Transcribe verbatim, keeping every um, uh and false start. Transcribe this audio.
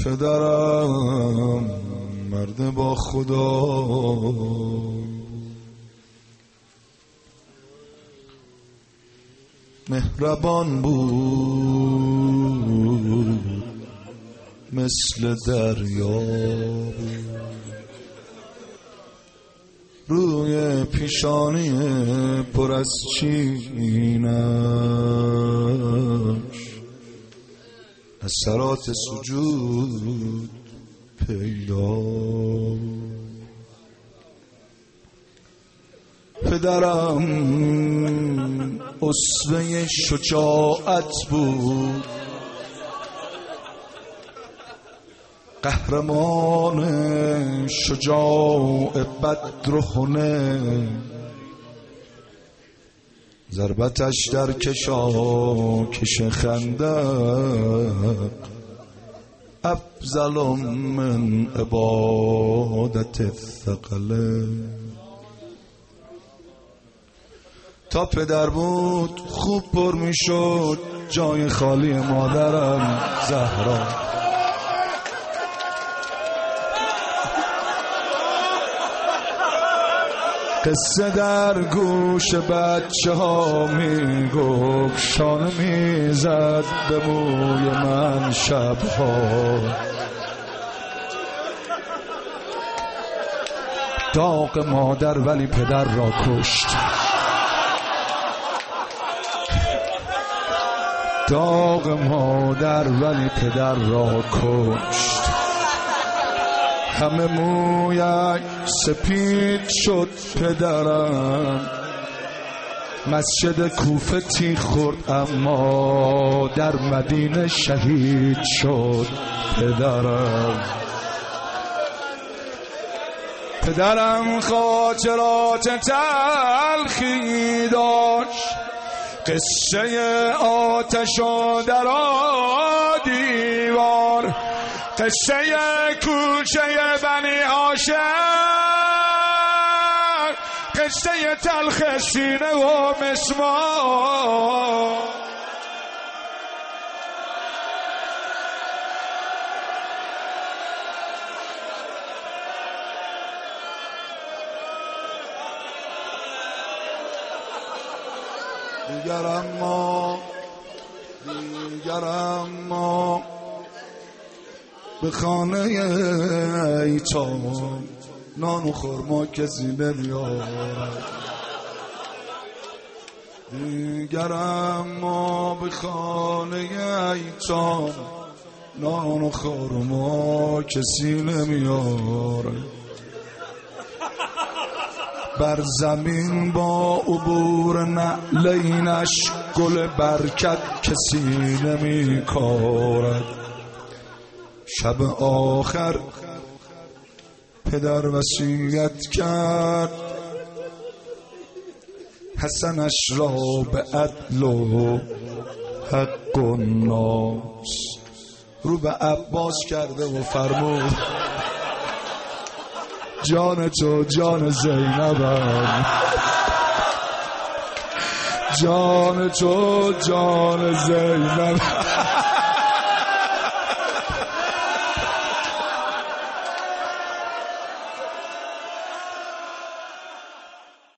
پدرم مرد با خدا، مهربان بود مثل دریا، روی پیشانی پر از چینش اثرات سجود پیدا. پدرم اسوه شجاعت بود، قهرمان شجاع بدر و حنین، ضربتش در کشاکش خندق افضل من عبادت الثقلین. تا پدر بود خوب پر می شد جای خالی مادرم زهرا. قصه در گوش بچه ها می گفت، شانه می زد به موی من شبها. داغ مادر ولی پدر را کشت، داغ مادر ولی پدر را کشت. همه مویش سپید شد پدرم، مسجد کوفه تیغ خورد اما در مدینه شهید شد پدرم. پدرم خاطرات تلخی داشت، قصه آتش و در دیوار، قصه کوچه بنی هاشم، قصه تلخ سینه و مسمار. دیگر اما دیگر اما به خانه ایتام نان و خرما کسی نمیارد. دیگر اما به خانه ایتام نان و خرما کسی نمیارد. بر زمین با عبور نعلینش گل برکت کسی نمی کارد. شب آخر پدر وصیت کرد حسنش را به عدل و حق و ناس رو به عباس کرده و فرمود جان تو جان زینبم، جان تو جان زینب.